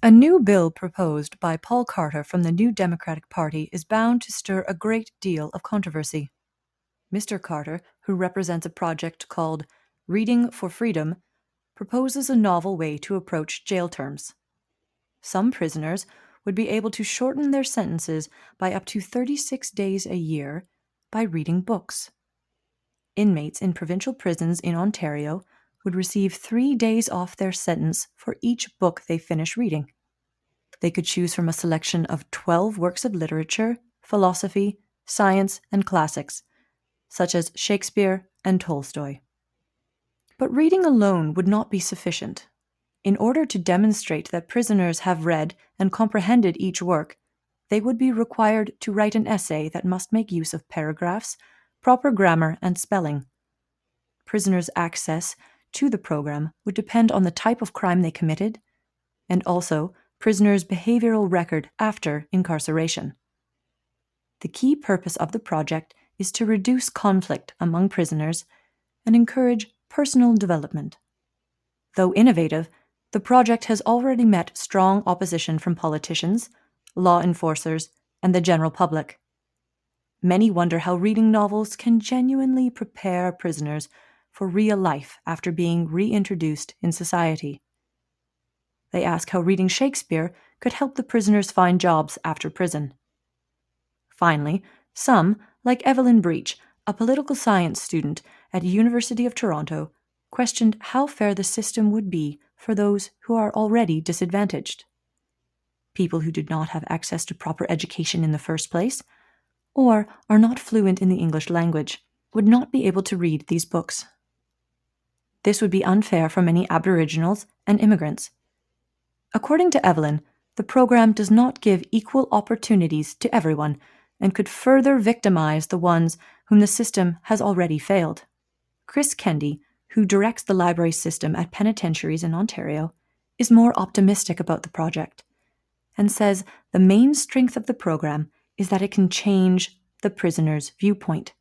A new bill proposed by Paul Carter from the New Democratic Party is bound to stir a great deal of controversy. Mr. Carter, who represents a project called Reading for Freedom, proposes a novel way to approach jail terms. Some prisoners would be able to shorten their sentences by up to 36 days a year by reading books. Inmates in provincial prisons in Ontario would receive 3 days off their sentence for each book they finish reading. They could choose from a selection of 12 works of literature, philosophy, science, and classics, such as Shakespeare and Tolstoy. But reading alone would not be sufficient. In order to demonstrate that prisoners have read and comprehended each work, they would be required to write an essay that must make use of paragraphs, proper grammar, and spelling. Prisoners' access to the program would depend on the type of crime they committed, and also prisoners' behavioral record after incarceration. The key purpose of the project is to reduce conflict among prisoners and encourage personal development. Though innovative, the project has already met strong opposition from politicians, law enforcers, and the general public. Many wonder how reading novels can genuinely prepare prisoners for real life after being reintroduced in society. They ask how reading Shakespeare could help the prisoners find jobs after prison. Finally, some, like Evelyn Breach, a political science student at University of Toronto, questioned how fair the system would be for those who are already disadvantaged. People who did not have access to proper education in the first place, or are not fluent in the English language, would not be able to read these books. This would be unfair for many Aboriginals and immigrants. According to Evelyn, the program does not give equal opportunities to everyone and could further victimize the ones whom the system has already failed. Chris Kendi, who directs the library system at penitentiaries in Ontario, is more optimistic about the project and says the main strength of the program is that it can change the prisoner's viewpoint.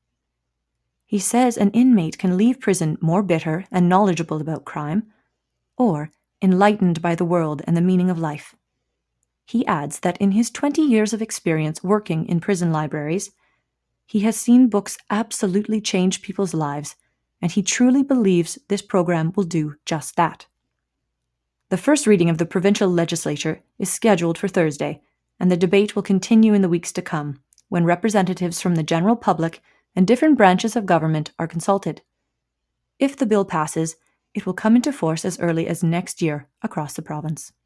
He says an inmate can leave prison more bitter and knowledgeable about crime, or enlightened by the world and the meaning of life. He adds that in his 20 years of experience working in prison libraries, he has seen books absolutely change people's lives, and he truly believes this program will do just that. The first reading of the provincial legislature is scheduled for Thursday, and the debate will continue in the weeks to come, when representatives from the general public and different branches of government are consulted. If the bill passes, it will come into force as early as next year across the province.